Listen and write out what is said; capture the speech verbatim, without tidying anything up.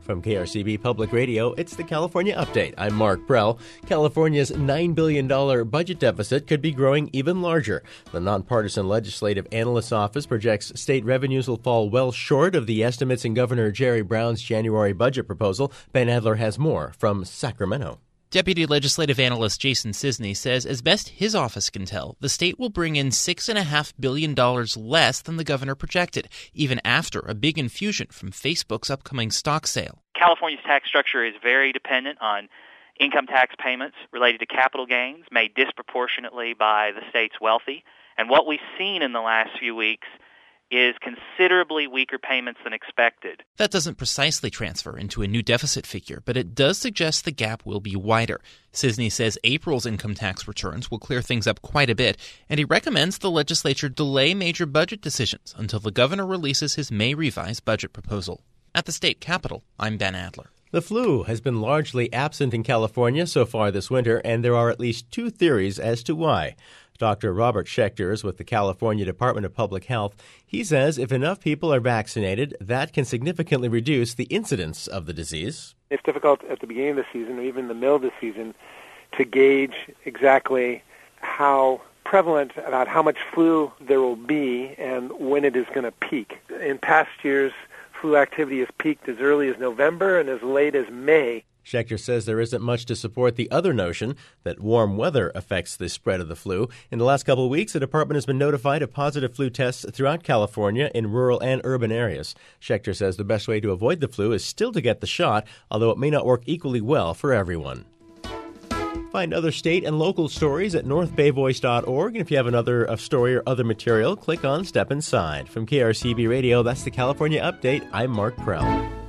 From K R C B Public Radio, it's the California Update. I'm Mark Prell. California's nine billion dollars budget deficit could be growing even larger. The nonpartisan Legislative Analyst's Office projects state revenues will fall well short of the estimates in Governor Jerry Brown's January budget proposal. Ben Adler has more from Sacramento. Deputy Legislative Analyst Jason Cisney says as best his office can tell, the state will bring in six point five billion dollars less than the governor projected, even after a big infusion from Facebook's upcoming stock sale. California's tax structure is very dependent on income tax payments related to capital gains made disproportionately by the state's wealthy. And what we've seen in the last few weeks is considerably weaker payments than expected. That doesn't precisely transfer into a new deficit figure, but it does suggest the gap will be wider. Cisney says April's income tax returns will clear things up quite a bit, and he recommends the legislature delay major budget decisions until the governor releases his May revised budget proposal. At the state capitol, I'm Ben Adler. The flu has been largely absent in California so far this winter, and there are at least two theories as to why. Doctor Robert Schechter is with the California Department of Public Health. He says if enough people are vaccinated, that can significantly reduce the incidence of the disease. It's difficult at the beginning of the season or even the middle of the season to gauge exactly how prevalent, about how much flu there will be and when it is going to peak. In past years, flu activity has peaked as early as November and as late as May. Schechter says there isn't much to support the other notion that warm weather affects the spread of the flu. In the last couple of weeks, the department has been notified of positive flu tests throughout California in rural and urban areas. Schechter says the best way to avoid the flu is still to get the shot, although it may not work equally well for everyone. Find other state and local stories at north bay voice dot org. And if you have another uh, story or other material, click on Step Inside. From K R C B Radio, that's the California Update. I'm Mark Prell.